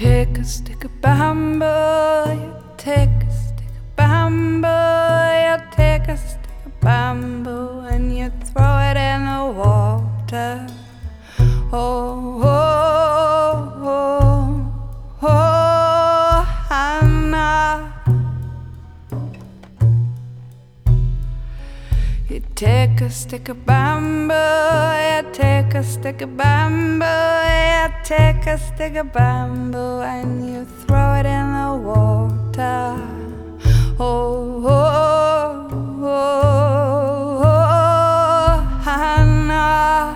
take a stick of bamboo, you take a stick of bamboo, you take a stick of bamboo and you throw it in the water. Oh, oh, oh, oh, Hannah. You take a stick of bamboo, you take a stick of bamboo, you take a stick of bamboo and you throw it in the water. Oh, oh, oh, oh, Hannah.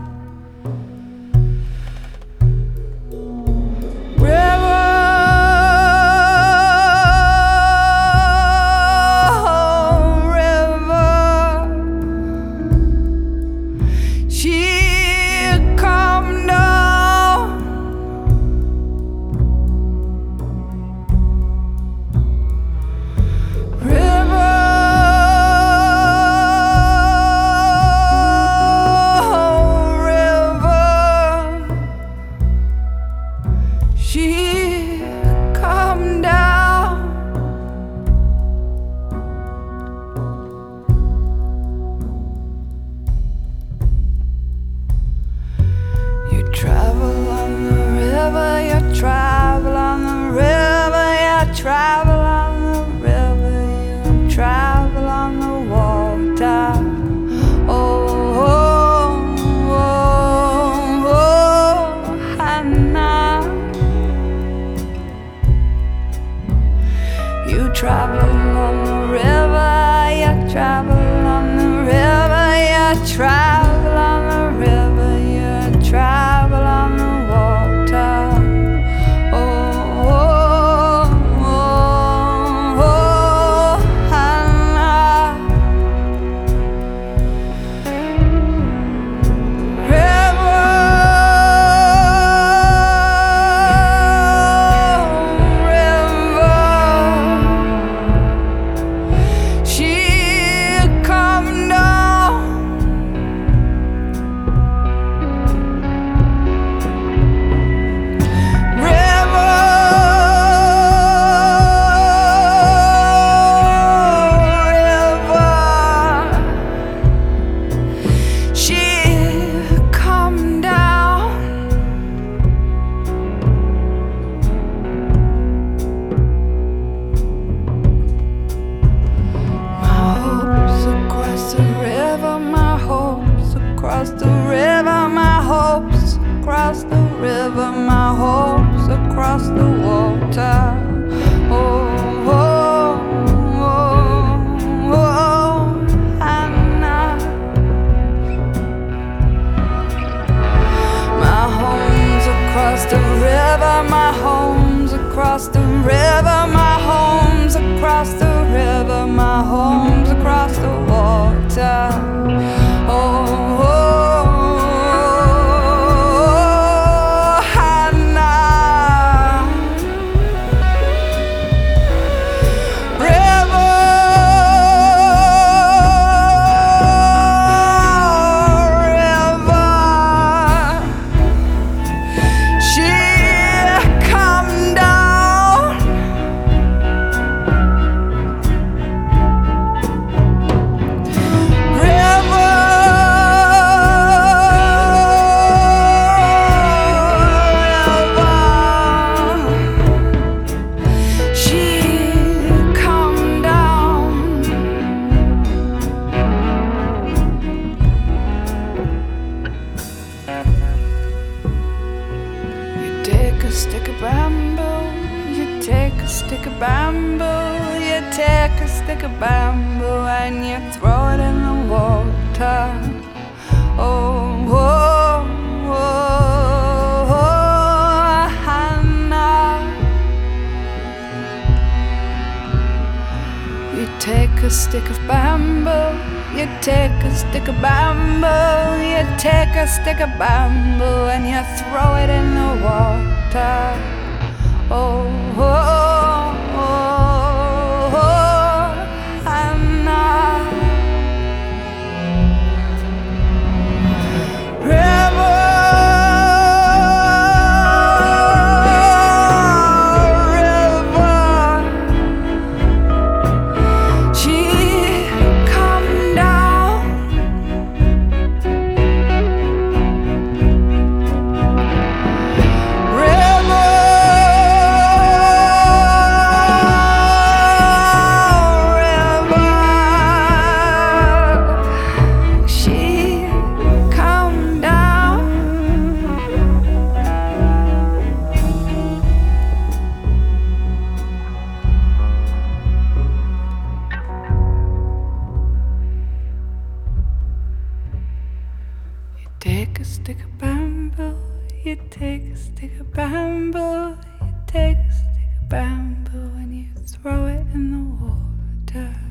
Stick of bamboo and you throw it in the water. Oh, oh, oh, oh, Hannah. River. You take a stick of bamboo, you take a stick of bamboo and you throw it in the water.